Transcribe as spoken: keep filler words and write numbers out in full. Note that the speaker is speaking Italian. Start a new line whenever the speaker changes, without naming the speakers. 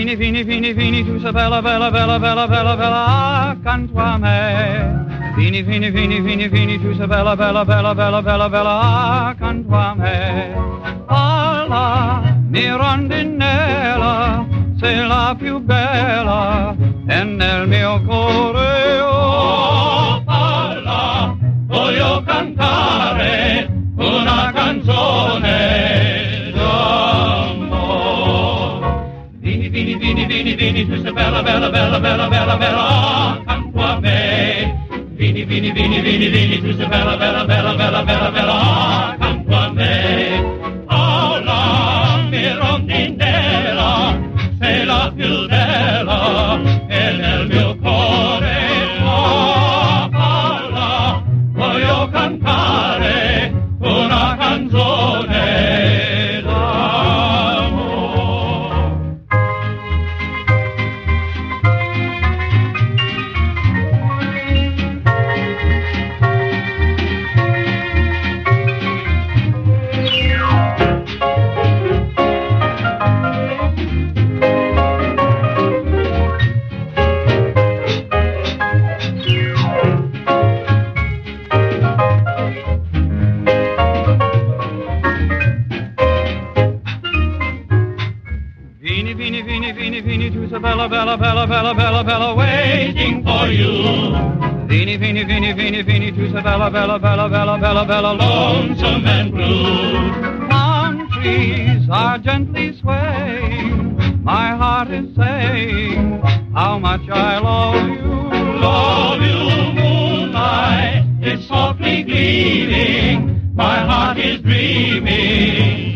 Vieni, vieni, vieni, vieni, tu sei bella, bella, bella, bella, bella, bella, accanto a me. Vieni, vieni, vieni, vieni, vieni, tu sei bella, bella, bella, bella, bella, bella, accanto a me. Alla mia rondinella, sei la più bella, e nel mio cuore, oh, parla, voglio cantare una canzone d'amore. Vieni, vieni, vieni, vieni, vieni, tu sei bella, bella, bella, bella, bella, bella, accanto a me. Vieni, vieni, vieni, vieni, vieni, tu sei bella, bella, bella, bella, bella, bella, accanto a me. Oh, la mia rondinella, sei la più bella, e nel mio cuore, oh, parla, voglio cantare una canzone d'amore. Vieni, vieni, vieni, vieni, vieni, tu sei bella, bella, bella, bella, bella, bella, waiting for you. Vieni, vieni, vieni, vieni, vieni, tu sei bella, bella, bella, bella, bella, bella, lonesome and blue. Palm trees are gently swaying, my heart is saying how much I love you. Love you, moonlight, it's softly gleaming, my heart is dreaming.